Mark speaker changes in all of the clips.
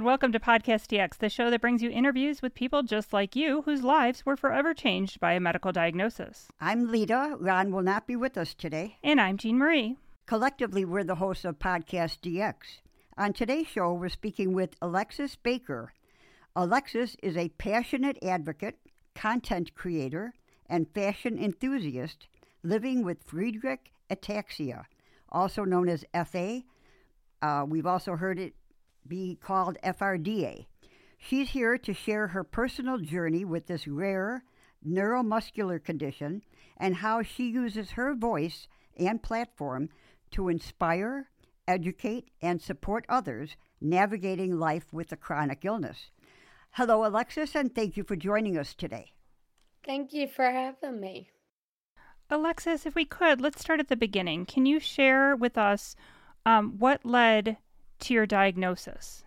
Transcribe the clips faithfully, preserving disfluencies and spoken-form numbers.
Speaker 1: welcome to Podcast D X, the show that brings you interviews with people just like you whose lives were forever changed by a medical diagnosis.
Speaker 2: I'm Lita. Ron will not be with us today.
Speaker 1: And I'm Jean Marie.
Speaker 2: Collectively, we're the hosts of Podcast D X. On today's show, we're speaking with Alexis Baker. Alexis is a passionate advocate, content creator, and fashion enthusiast living with Friedreich ataxia, also known as F A. Uh, we've also heard it be called F R D A. She's here to share her personal journey with this rare neuromuscular condition and how she uses her voice and platform to inspire, educate, and support others navigating life with a chronic illness. Hello, Alexis, and thank you for joining us today.
Speaker 3: Thank you for having me.
Speaker 1: Alexis, if we could, let's start at the beginning. Can you share with us um, what led to your diagnosis?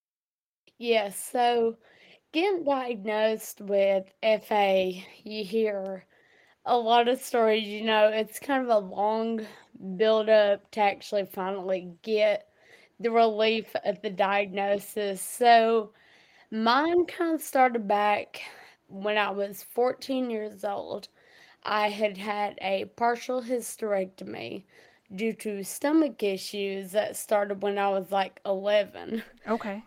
Speaker 3: Yes, so getting diagnosed with F A, you hear a lot of stories. You know, it's kind of a long build-up to actually finally get the relief of the diagnosis. So mine kind of started back when I was fourteen years old. I had had a partial hysterectomy due to stomach issues that started when I was like eleven.
Speaker 1: Okay.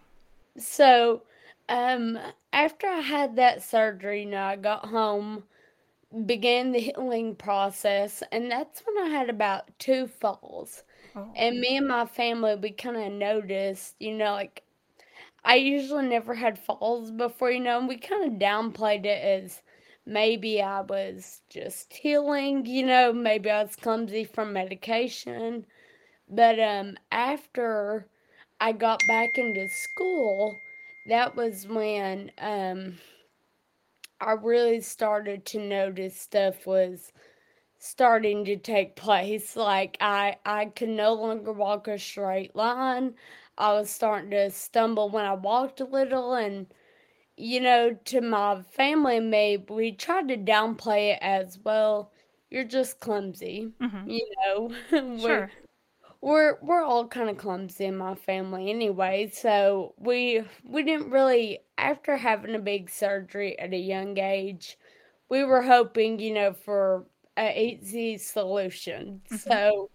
Speaker 3: So, um, after I had that surgery, you know, I got home, began the healing process, and that's when I had about two falls.
Speaker 1: Oh.
Speaker 3: And me and my family, we kind of noticed, you know, like, I usually never had falls before, you know, and we kind of downplayed it as maybe I was just healing, you know, maybe I was clumsy from medication. But um, after I got back into school, that was when um, I really started to notice stuff was starting to take place. Like I, I could no longer walk a straight line. I was starting to stumble when I walked a little, and you know, to my family and me, we tried to downplay it as, well, you're just clumsy,
Speaker 1: Mm-hmm.
Speaker 3: you know. we're,
Speaker 1: Sure.
Speaker 3: we're we're all kind of clumsy in my family anyway, so we we didn't really, after having a big surgery at a young age, we were hoping, you know, for an easy solution.
Speaker 1: Mm-hmm.
Speaker 3: So,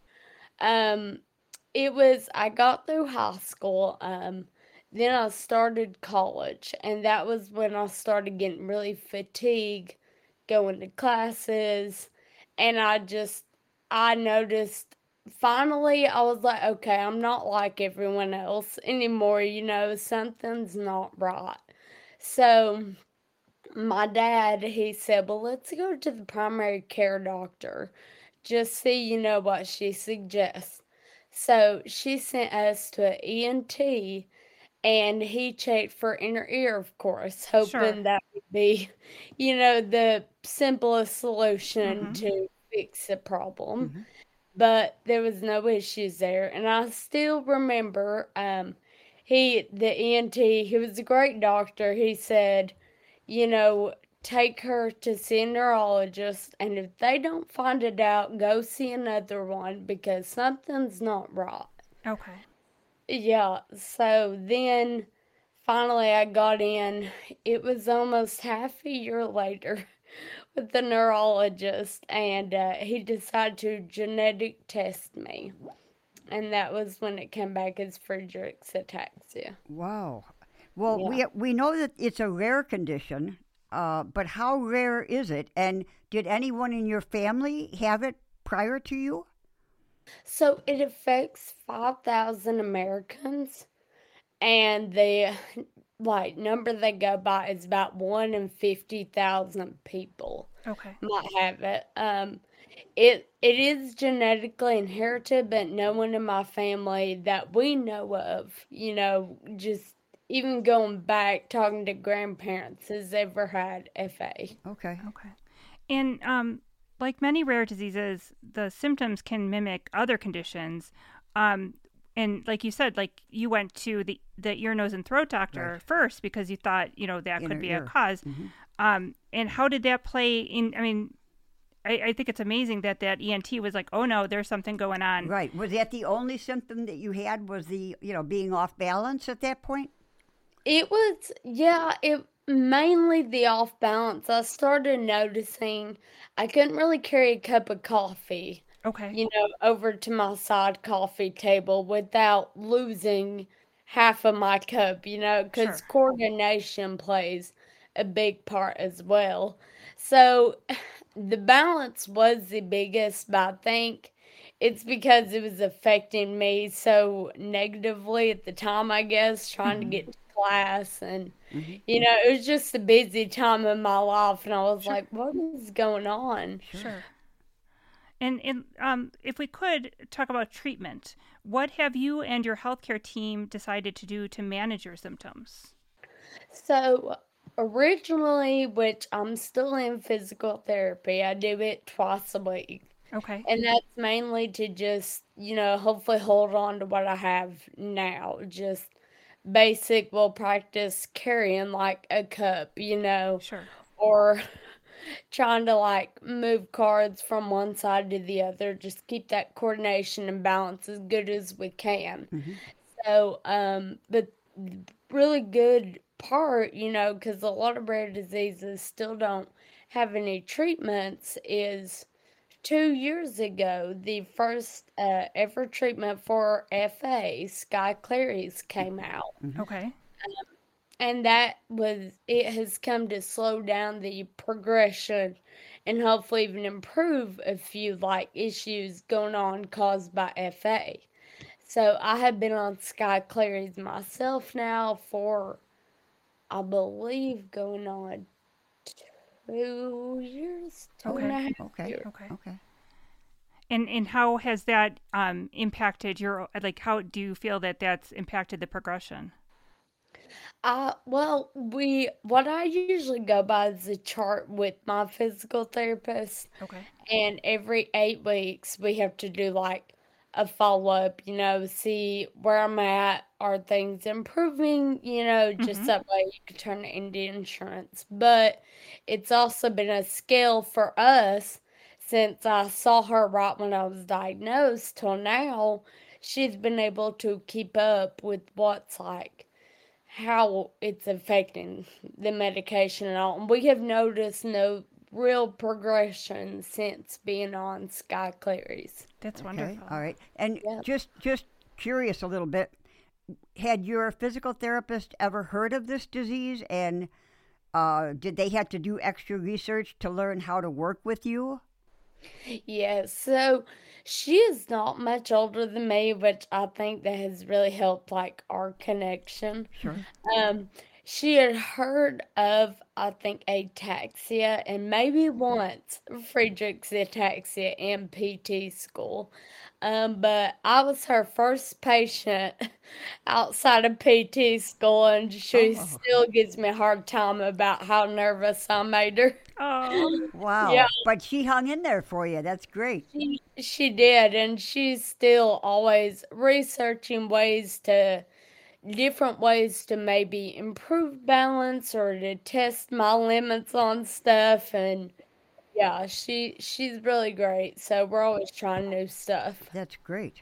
Speaker 3: um, it was, I got through high school, um, then I started college, and that was when I started getting really fatigued going to classes, and I just, I noticed, finally, I was like, okay, I'm not like everyone else anymore, you know, something's not right. So, my dad, he said, well, let's go to the primary care doctor, just see, you know, what she suggests. So, she sent us to an E N T, and he checked for inner ear, of course, hoping
Speaker 1: Sure.
Speaker 3: that would be, you know, the simplest solution
Speaker 1: Mm-hmm.
Speaker 3: to fix the problem.
Speaker 2: Mm-hmm.
Speaker 3: But there was no issues there. And I still remember um, he, the E N T, he was a great doctor. He said, you know, take her to see a neurologist, and if they don't find it out, go see another one because something's not right.
Speaker 1: Okay.
Speaker 3: Yeah, so then finally I got in. It was almost half a year later with the neurologist, and uh, he decided to genetic test me. And that was when it came back as Friedreich's ataxia.
Speaker 2: Wow. Well,
Speaker 3: Yeah.
Speaker 2: we we know that it's a rare condition, uh, but how rare is it? And did anyone in your family have it prior to you?
Speaker 3: So it affects five thousand Americans, and the like number they go by is about one in fifty thousand people
Speaker 1: Okay.
Speaker 3: might have it. Um, it it is genetically inherited, but no one in my family that we know of, you know, just even going back talking to grandparents, has ever had F A.
Speaker 2: Okay.
Speaker 1: Okay. And um, like many rare diseases, the symptoms can mimic other conditions. Um, and like you said, like you went to the, the ear, nose, and throat doctor
Speaker 2: Right.
Speaker 1: first because you thought, you know, that
Speaker 2: Inner
Speaker 1: could be
Speaker 2: ear.
Speaker 1: a cause.
Speaker 2: Mm-hmm.
Speaker 1: Um, and how did that play in? I mean, I, I think it's amazing that that E N T was like, oh no, there's something going on.
Speaker 2: Right. Was that the only symptom that you had? Was the, you know, being off balance at that point?
Speaker 3: It was, yeah, it mainly the off balance. I started noticing I couldn't really carry a cup of coffee,
Speaker 1: Okay.
Speaker 3: you know, over to my side coffee table without losing half of my cup, you know, because
Speaker 1: Sure.
Speaker 3: coordination plays a big part as well. So the balance was the biggest, but I think it's because it was affecting me so negatively at the time, I guess, trying to
Speaker 1: Hmm.
Speaker 3: get to class. And,
Speaker 2: Mm-hmm.
Speaker 3: you know, it was just a busy time in my life. And I was
Speaker 1: Sure.
Speaker 3: like, what is going on?
Speaker 2: Sure.
Speaker 1: Sure. And, and um, if we could talk about treatment, what have you and your healthcare team decided to do to manage your symptoms?
Speaker 3: So, originally, which I'm still in physical therapy, I do it twice a week.
Speaker 1: Okay.
Speaker 3: And that's mainly to just, you know, hopefully hold on to what I have now. Just basic will practice carrying like a cup, you know,
Speaker 1: Sure.
Speaker 3: or trying to like move cards from one side to the other. Just keep that coordination and balance as good as we can.
Speaker 2: Mm-hmm.
Speaker 3: So, um, but the really good part, you know, because a lot of rare diseases still don't have any treatments, is two years ago, the first uh, ever treatment for F A, Skyclarys, came out.
Speaker 2: Mm-hmm.
Speaker 1: Okay.
Speaker 3: And that was, it has come to slow down the progression and hopefully even improve a few like issues going on caused by F A. So I have been on Skyclarys myself now for, I believe, going on two years, two
Speaker 2: Oh,
Speaker 3: and
Speaker 1: Okay.
Speaker 3: a half
Speaker 2: okay.
Speaker 3: years.
Speaker 1: Okay.
Speaker 2: Okay.
Speaker 1: And and how has that um, impacted your like? How do you feel that that's impacted the progression?
Speaker 3: Uh, well, we what I usually go by is a chart with my physical therapist,
Speaker 1: Okay.
Speaker 3: and every eight weeks we have to do like a follow up, you know, see where I'm at, are things improving, you know, just
Speaker 1: Mm-hmm.
Speaker 3: that way you can turn it into insurance. But it's also been a skill for us since I saw her right when I was diagnosed till now. She's been able to keep up with what's like how it's affecting the medication and all. And we have noticed no real progression since being on Skyclarys.
Speaker 1: That's
Speaker 2: Okay.
Speaker 1: wonderful.
Speaker 2: All right. And
Speaker 3: Yeah.
Speaker 2: just just curious a little bit. Had your physical therapist ever heard of this disease, and uh, did they have to do extra research to learn how to work with you?
Speaker 3: Yes, so she is not much older than me, which I think that has really helped like our connection.
Speaker 2: Sure.
Speaker 3: Um, she had heard of, I think, ataxia and maybe once Friedrich's ataxia in P T school. Um, but I was her first patient outside of P T school, and she
Speaker 2: Oh,
Speaker 3: still gives me a hard time about how nervous I made her.
Speaker 1: Oh.
Speaker 3: Yeah,
Speaker 2: wow. But she hung in there for you. That's great.
Speaker 3: she, she did, and she's still always researching ways to different ways to maybe improve balance or to test my limits on stuff. And yeah, she she's really great. So we're always trying new stuff.
Speaker 2: That's great.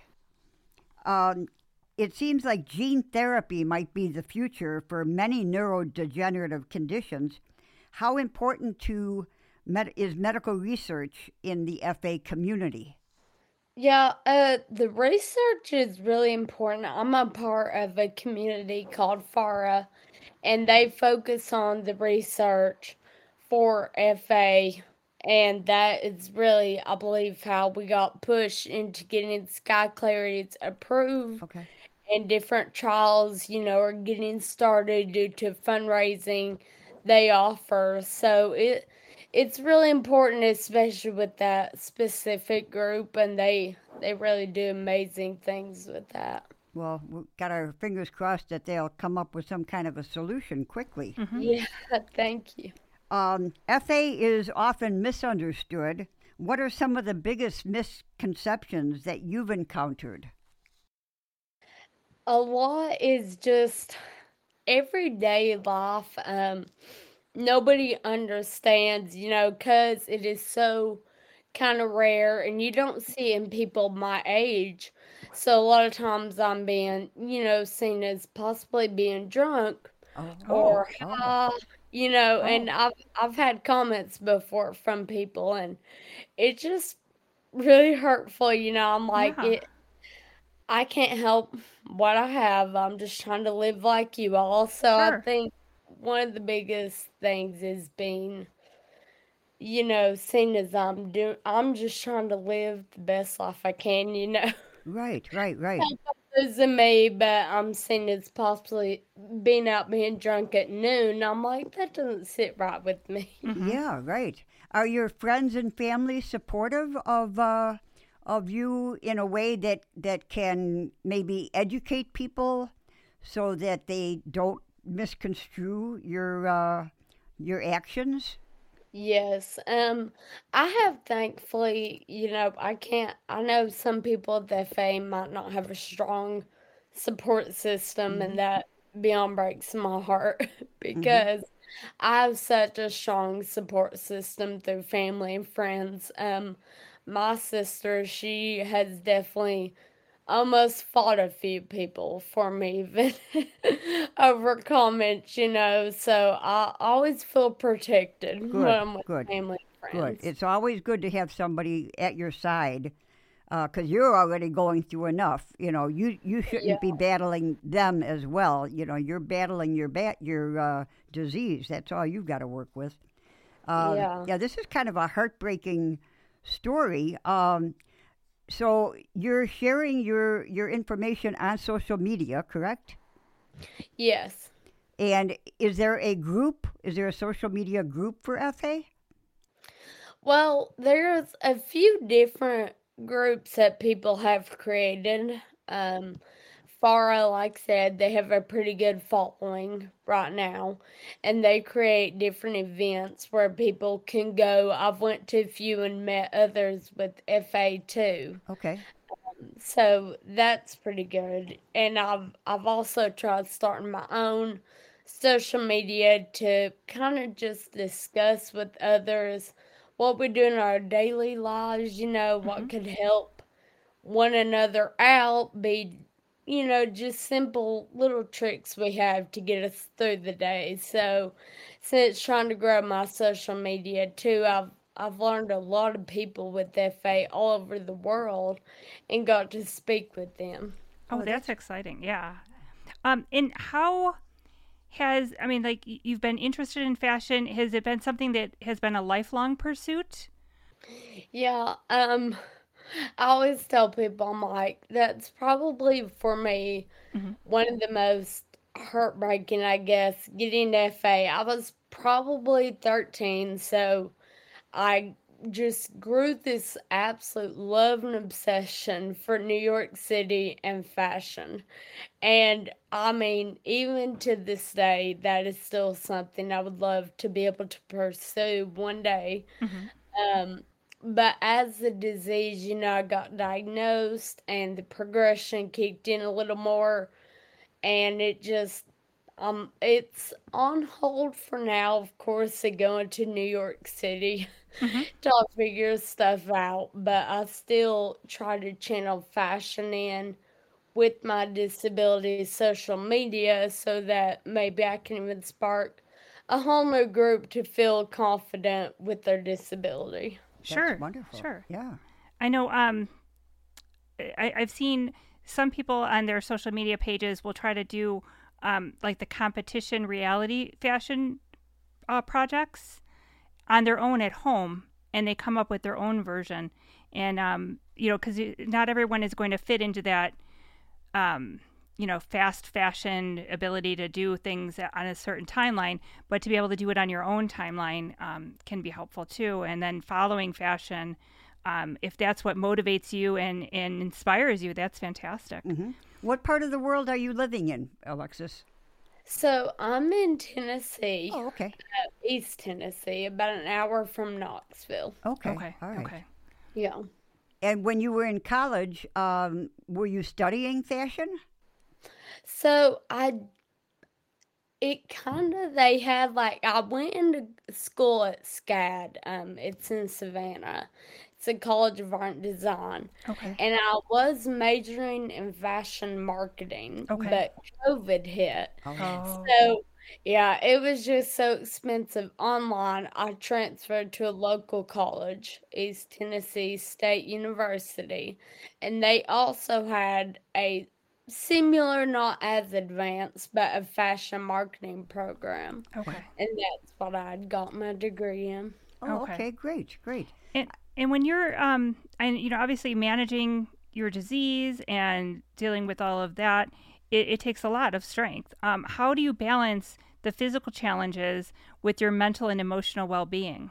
Speaker 2: Um, it seems like gene therapy might be the future for many neurodegenerative conditions. How important to med- is medical research in the F A community?
Speaker 3: Yeah, uh, the research is really important. I'm a part of a community called FARA, and they focus on the research for F A. And that is really, I believe, how we got pushed into getting Skyclarys approved,
Speaker 2: Okay.
Speaker 3: and different trials, you know, are getting started due to fundraising they offer. So it it's really important, especially with that specific group, and they they really do amazing things with that.
Speaker 2: Well, we've got our fingers crossed that they'll come up with some kind of a solution quickly.
Speaker 1: Mm-hmm.
Speaker 3: Yeah, thank you.
Speaker 2: Um, F A is often misunderstood. What are some of the biggest misconceptions that you've encountered?
Speaker 3: A lot is just everyday life. Um, nobody understands, you know, because it is so kind of rare and you don't see it in people my age. So a lot of times I'm being, you know, seen as possibly being drunk
Speaker 2: Oh,
Speaker 3: or
Speaker 2: oh,
Speaker 3: ha, you know, and
Speaker 1: Oh,
Speaker 3: I've I've had comments before from people, and it's just really hurtful, you know. I'm like,
Speaker 1: yeah,
Speaker 3: it I can't help what I have. I'm just trying to live like you all. So I
Speaker 1: sure.
Speaker 3: think one of the biggest things is being, you know, seen as I'm doing. I'm just trying to live the best life I can, you know.
Speaker 2: right, right, right.
Speaker 3: Help others than me, but I'm seen as possibly being out being drunk at noon. I'm like, that doesn't sit right with me.
Speaker 1: Mm-hmm.
Speaker 2: Yeah, right. Are your friends and family supportive of uh, of you in a way that that can maybe educate people so that they don't misconstrue your uh, your actions?
Speaker 3: Yes, um, I have thankfully, you know, I can't, I know some people at the F A might not have a strong support system,
Speaker 2: Mm-hmm.
Speaker 3: and that beyond breaks my heart
Speaker 2: Mm-hmm.
Speaker 3: because I have such a strong support system through family and friends. Um, my sister, she has definitely almost fought a few people for me even over comments, you know. So I always feel protected when
Speaker 2: Good,
Speaker 3: I'm with
Speaker 2: good,
Speaker 3: family and
Speaker 2: good.
Speaker 3: friends.
Speaker 2: It's always good to have somebody at your side because you're already going through enough. You know, you you
Speaker 3: Yeah,
Speaker 2: shouldn't be battling them as well. You know, you're battling your bat your uh, disease. That's all you've got to work with. Um,
Speaker 3: yeah.
Speaker 2: yeah, this is kind of a heartbreaking story. Um, so you're sharing your your information on social media, correct?
Speaker 3: Yes.
Speaker 2: And is there a group? Is there a social media group for F A?
Speaker 3: Well, there's a few different groups that people have created. Um, Farah, like I said, they have a pretty good following right now, and they create different events where people can go. I've went to a few and met others with F A too,
Speaker 2: Okay.
Speaker 3: so that's pretty good. And I've I've also tried starting my own social media to kind of just discuss with others what we do in our daily lives, you know,
Speaker 1: Mm-hmm.
Speaker 3: what could help one another out, be, you know, just simple little tricks we have to get us through the day. So, since trying to grow my social media too, I've I've learned a lot of people with F A all over the world and got to speak with them.
Speaker 1: Oh,
Speaker 2: Oh,
Speaker 1: that's
Speaker 2: that's
Speaker 1: exciting. Yeah. Um, and how has, I mean, like y- you've been interested in fashion. Has it been something that has been a lifelong pursuit?
Speaker 3: Yeah, um I always tell people I'm like that's probably for me
Speaker 1: Mm-hmm.
Speaker 3: one of the most heartbreaking, I guess, getting to F A. I was probably thirteen, so I just grew this absolute love and obsession for New York City and fashion. And I mean, even to this day, that is still something I would love to be able to pursue one day.
Speaker 1: Mm-hmm.
Speaker 3: Um, but as the disease, you know, I got diagnosed and the progression kicked in a little more, and it just um it's on hold for now, of course, to going to New York City
Speaker 1: Mm-hmm.
Speaker 3: to figure stuff out, but I still try to channel fashion in with my disability social media so that maybe I can even spark a whole new group to feel confident with their disability.
Speaker 2: that's
Speaker 1: Sure.
Speaker 2: wonderful.
Speaker 1: Sure.
Speaker 2: Yeah.
Speaker 1: I know. Um, I, I've seen some people on their social media pages will try to do um, like the competition reality fashion uh, projects on their own at home, and they come up with their own version. And um, you know, because not everyone is going to fit into that, um, you know, fast fashion ability to do things on a certain timeline, but to be able to do it on your own timeline um, can be helpful too. And then following fashion, um, if that's what motivates you and, and inspires you, that's fantastic.
Speaker 2: Hmm. What part of the world are you living in, Alexis?
Speaker 3: So I'm in Tennessee,
Speaker 2: Oh, okay.
Speaker 3: uh, East Tennessee, about an hour from Knoxville.
Speaker 2: Okay.
Speaker 1: Okay.
Speaker 2: All right.
Speaker 1: Okay.
Speaker 3: Yeah.
Speaker 2: And when you were in college, um, were you studying fashion?
Speaker 3: So I it kind of they had like I went into school at SCAD. Um, it's in Savannah. It's a College of Art and Design,
Speaker 1: Okay.
Speaker 3: and I was majoring in fashion marketing,
Speaker 1: Okay.
Speaker 3: but COVID hit.
Speaker 2: Oh,
Speaker 1: Oh.
Speaker 3: So Yeah, it was just so expensive online. I transferred to a local college, East Tennessee State University, and they also had a similar, not as advanced, but a fashion marketing program.
Speaker 1: Okay.
Speaker 3: And that's what I'd got my degree in.
Speaker 2: Oh,
Speaker 1: Okay.
Speaker 2: okay, great, great.
Speaker 1: And and when you're um and you know obviously managing your disease and dealing with all of that, it, it takes a lot of strength. Um, how do you balance the physical challenges with your mental and emotional well-being?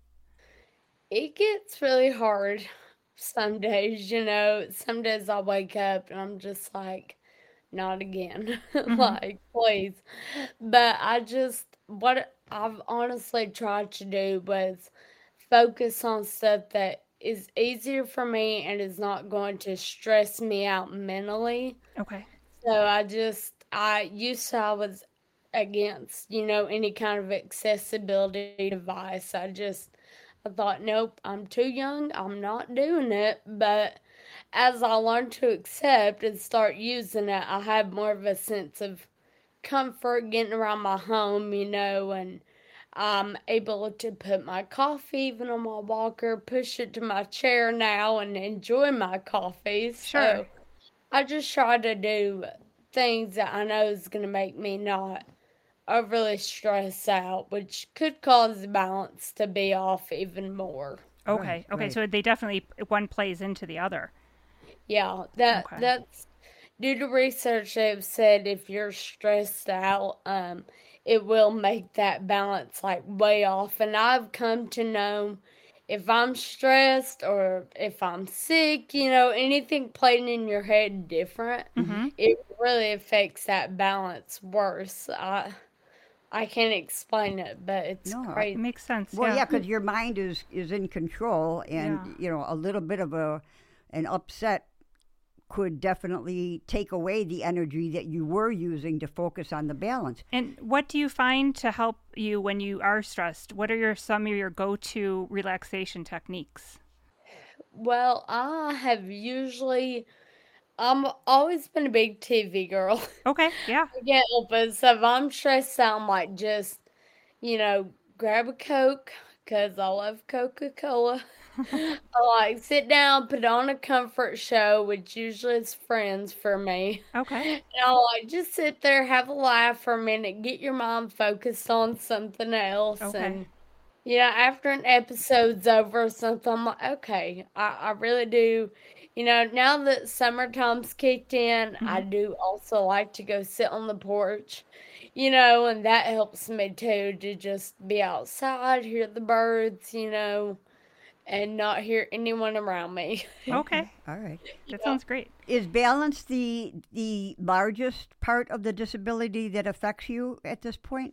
Speaker 3: It gets really hard some days, you know. Some days I wake up and I'm just like, not again.
Speaker 1: Hmm.
Speaker 3: Like, please. But I just, what I've honestly tried to do was focus on stuff that is easier for me and is not going to stress me out mentally.
Speaker 1: Okay.
Speaker 3: So I just, I used to, I was against, you know, any kind of accessibility device. I just, I thought, nope, I'm too young. I'm not doing it. But as I learned to accept and start using it, I have more of a sense of comfort getting around my home, you know, and I'm able to put my coffee even on my walker, push it to my chair now, and enjoy my coffee.
Speaker 1: Sure.
Speaker 3: So I just try to do things that I know is going to make me not overly stress out, which could cause the balance to be off even more.
Speaker 1: Okay.
Speaker 2: Right,
Speaker 1: Okay.
Speaker 2: right.
Speaker 1: So they definitely one plays into the other.
Speaker 3: Yeah, that
Speaker 1: Okay.
Speaker 3: that's due to research they've said if you're stressed out, um, it will make that balance like way off. And I've come to know if I'm stressed or if I'm sick, you know, anything playing in your head different,
Speaker 1: Mm-hmm.
Speaker 3: it really affects that balance worse. I I can't explain it, but it's
Speaker 2: No, I,
Speaker 1: It
Speaker 3: crazy.
Speaker 1: makes sense.
Speaker 2: well,
Speaker 1: Yeah.
Speaker 2: yeah, because your mind is is in control,
Speaker 1: Yeah.
Speaker 2: and you know a little bit of a an upset could definitely take away the energy that you were using to focus on the balance.
Speaker 1: And what do you find to help you when you are stressed? What are your some of your go-to relaxation techniques?
Speaker 3: Well, I have usually I'm always been a big T V girl.
Speaker 1: Okay. Yeah.
Speaker 3: I can't help it. So if I'm stressed out, I might just, you know, grab a Coke because I love Coca Cola. I like sit down, put on a comfort show, which usually is Friends for me.
Speaker 1: Okay.
Speaker 3: And I like just sit there, have a laugh for a minute, get your mind focused on something else.
Speaker 1: Okay.
Speaker 3: And, you know, after an episode's over or something, I'm like, okay, I, I really do. You know, now that summertime's kicked in, I
Speaker 1: Hmm.
Speaker 3: do also like to go sit on the porch, you know, and that helps me too to just be outside, hear the birds, you know, and not hear anyone around me.
Speaker 1: Okay.
Speaker 2: All right.
Speaker 1: That
Speaker 3: Yeah.
Speaker 1: sounds great.
Speaker 2: Is balance the the largest part of the disability that affects you at this point?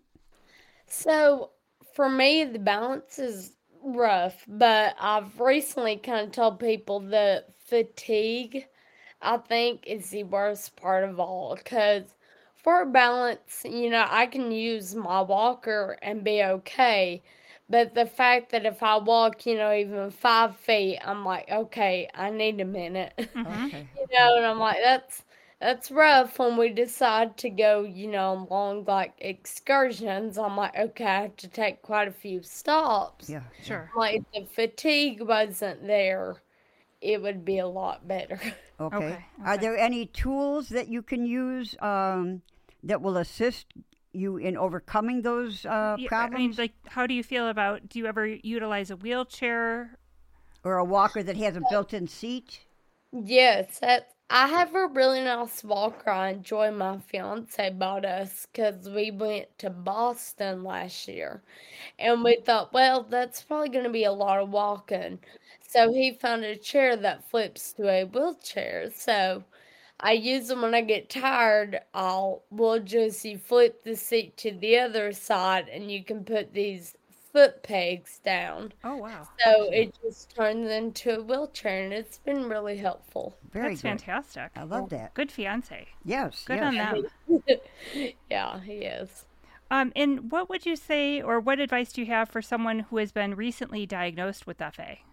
Speaker 3: So for me, the balance is rough, but I've recently kind of told people that fatigue, I think, is the worst part of all. Because for balance, you know, I can use my walker and be okay. But the fact that if I walk, you know, even five feet, I'm like, okay, I need a minute.
Speaker 1: Hmm.
Speaker 2: Okay.
Speaker 3: You know, and I'm like, that's that's rough when we decide to go, you know, long like excursions. I'm like, okay, I have to take quite a few stops.
Speaker 2: Yeah.
Speaker 1: Sure.
Speaker 3: Like if the fatigue wasn't there, it would be a lot better.
Speaker 2: Okay.
Speaker 1: Okay.
Speaker 2: Are
Speaker 1: Okay.
Speaker 2: there any tools that you can use um, that will assist you in overcoming those uh,
Speaker 1: Yeah, I mean,
Speaker 2: problems?
Speaker 1: like, how do you feel about? Do you ever utilize a wheelchair?
Speaker 2: Or a walker that has a built-in seat?
Speaker 3: Yes, that I have a really nice walker. I enjoy my fiance bought us because we went to Boston last year. And we thought, well, that's probably going to be a lot of walking. So he found a chair that flips to a wheelchair. So I use them when I get tired. I'll we'll just you flip the seat to the other side, and you can put these foot pegs down.
Speaker 1: Oh wow,
Speaker 3: So it just turns into a wheelchair, and it's been really helpful.
Speaker 2: Very
Speaker 1: that's
Speaker 2: good.
Speaker 1: fantastic.
Speaker 2: I love that.
Speaker 1: Good fiance.
Speaker 2: Yes.
Speaker 1: Good
Speaker 2: yes.
Speaker 1: on them.
Speaker 3: Yeah, he is.
Speaker 1: Um, and what would you say, or what advice do you have for someone who has been recently diagnosed with F A?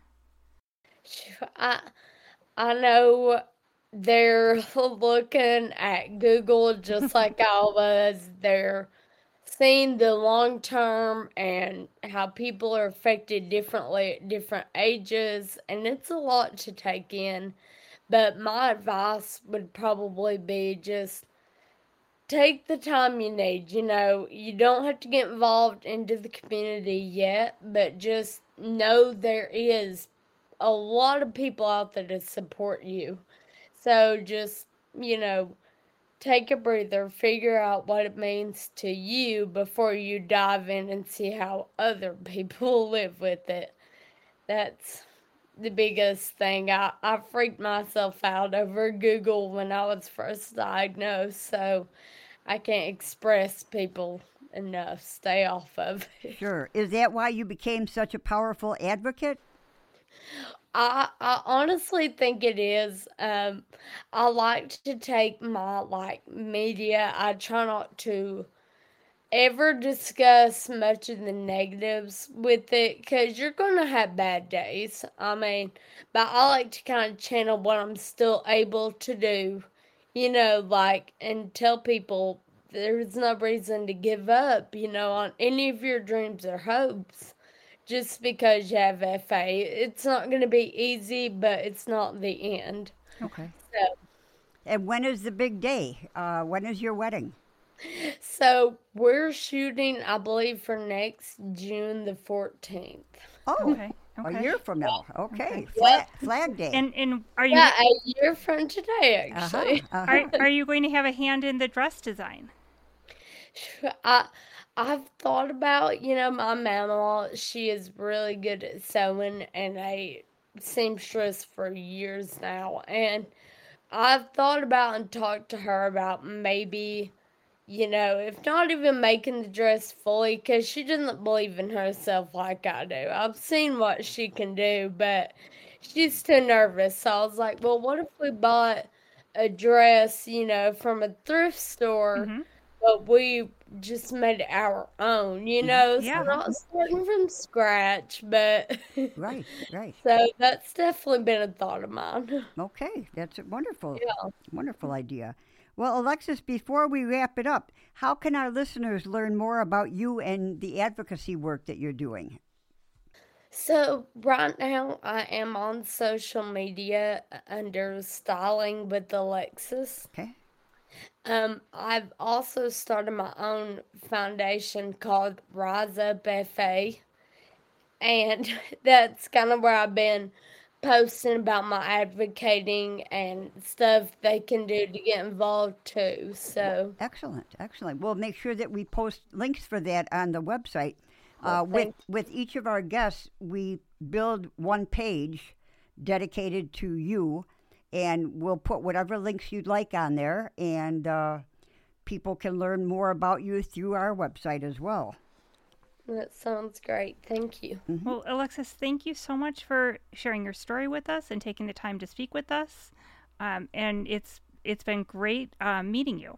Speaker 3: I I know they're looking at Google just like I was. They're seeing the long term and how people are affected differently at different ages, and it's a lot to take in. But my advice would probably be just take the time you need. You know, you don't have to get involved into the community yet, but just know there is a lot of people out there to support you. So just, you know, take a breather, figure out what it means to you before you dive in and see how other people live with it. That's the biggest thing. I, I freaked myself out over Google when I was first diagnosed, so I can't express people enough. Stay off of it.
Speaker 2: Sure. Is that why you became such a powerful advocate?
Speaker 3: I I honestly think it is. Um, I like to take my like media. I try not to ever discuss much of the negatives with it because you're gonna have bad days. I mean, but I like to kind of channel what I'm still able to do, you know, like and tell people there's no reason to give up, you know, on any of your dreams or hopes. Just because you have F A. It's not going to be easy, but it's not the end.
Speaker 2: Okay.
Speaker 3: So,
Speaker 2: And when is the big day? Uh, when is your wedding?
Speaker 3: so we're shooting, I believe, for next June the fourteenth.
Speaker 2: Oh,
Speaker 1: Okay. Okay.
Speaker 2: a year from now. Okay.
Speaker 1: Okay.
Speaker 2: Flag, Flag Day.
Speaker 1: And and are you
Speaker 3: Yeah, a year from today, actually.
Speaker 2: Uh-huh, uh-huh.
Speaker 1: are are you going to have a hand in the dress design?
Speaker 3: I I've thought about, you know, my mama, she is really good at sewing and a seamstress for years now. And I've thought about and talked to her about maybe, you know, if not even making the dress fully, because she doesn't believe in herself like I do. I've seen what she can do, but she's too nervous. So I was like, well, what if we bought a dress, you know, from a thrift store?
Speaker 1: Mhm.
Speaker 3: But we just made it our own, you know,
Speaker 1: Yeah.
Speaker 3: so not starting from scratch, but
Speaker 2: Right, right.
Speaker 3: so that's definitely been a thought of mine.
Speaker 2: Okay, that's a wonderful,
Speaker 3: Yeah.
Speaker 2: wonderful idea. Well, Alexis, before we wrap it up, how can our listeners learn more about you and the advocacy work that you're doing?
Speaker 3: So right now I am on social media under Styling with Alexis.
Speaker 2: Okay.
Speaker 3: Um, I've also started my own foundation called Rise Up F A, and that's kind of where I've been posting about my advocating and stuff they can do to get involved too. So,
Speaker 2: Excellent, excellent. We'll make sure that we post links for that on the website.
Speaker 3: Well,
Speaker 2: Uh, with
Speaker 3: thank
Speaker 2: with each of our guests, we build one page dedicated to you, and we'll put whatever links you'd like on there, and uh, people can learn more about you through our website as well.
Speaker 3: that sounds great. Thank you.
Speaker 1: Well, Alexis, thank you so much for sharing your story with us and taking the time to speak with us. Um, and it's it's been great uh, meeting you.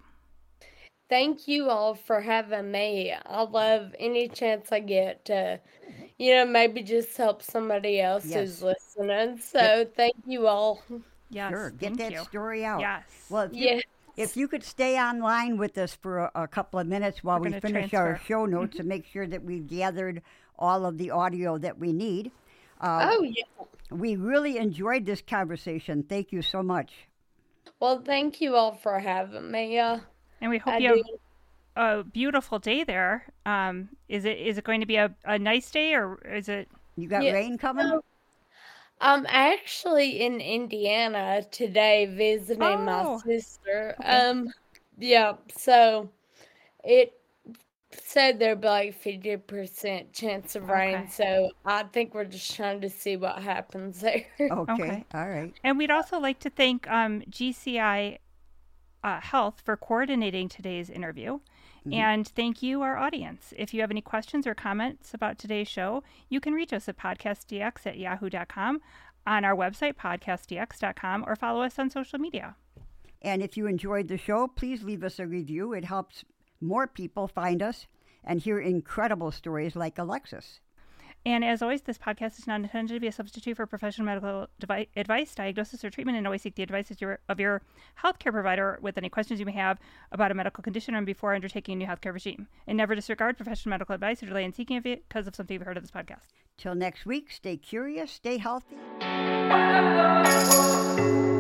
Speaker 3: Thank you all for having me. I love any chance I get to, you know, maybe just help somebody else
Speaker 2: Yes.
Speaker 3: who's listening. So thank you all.
Speaker 1: Yes,
Speaker 2: Sure, get
Speaker 1: thank
Speaker 2: that
Speaker 1: you.
Speaker 2: story out.
Speaker 1: Yes.
Speaker 2: Well, if you,
Speaker 3: Yeah.
Speaker 2: if you could stay online with us for a, a couple of minutes while
Speaker 1: We're
Speaker 2: we
Speaker 1: gonna
Speaker 2: finish our
Speaker 1: transfer.
Speaker 2: show notes and make sure that we've gathered all of the audio that we need. Uh,
Speaker 3: Oh, yeah.
Speaker 2: We really enjoyed this conversation. Thank you so much.
Speaker 3: Well, thank you all for having me. Uh,
Speaker 1: And we hope
Speaker 3: I
Speaker 1: you
Speaker 3: do.
Speaker 1: have a beautiful day there. Um, is it is it going to be a, a nice day, or is it?
Speaker 2: You got
Speaker 3: Yeah,
Speaker 2: rain coming?
Speaker 3: so I'm actually in Indiana today visiting my
Speaker 1: Oh,
Speaker 3: sister.
Speaker 1: okay.
Speaker 3: Um, yeah, so it said there'd be like fifty percent chance of rain,
Speaker 1: Okay.
Speaker 3: so I think we're just trying to see what happens there.
Speaker 2: Okay.
Speaker 1: Okay.
Speaker 2: All right.
Speaker 1: And we'd also like to thank um, G C I uh, Health for coordinating today's interview.
Speaker 2: Mhm.
Speaker 1: And thank you, our audience. If you have any questions or comments about today's show, you can reach us at podcastdx at yahoo dot com, on our website, podcast d x dot com, or follow us on social media.
Speaker 2: And if you enjoyed the show, please leave us a review. It helps more people find us and hear incredible stories like Alexis.
Speaker 1: And as always, this podcast is not intended to be a substitute for professional medical devi- advice, diagnosis, or treatment, and always seek the advice of your, of your healthcare provider with any questions you may have about a medical condition or before undertaking a new healthcare regime. And never disregard professional medical advice or delay in seeking it because of something you've heard of this podcast.
Speaker 2: Till next week, stay curious, stay healthy.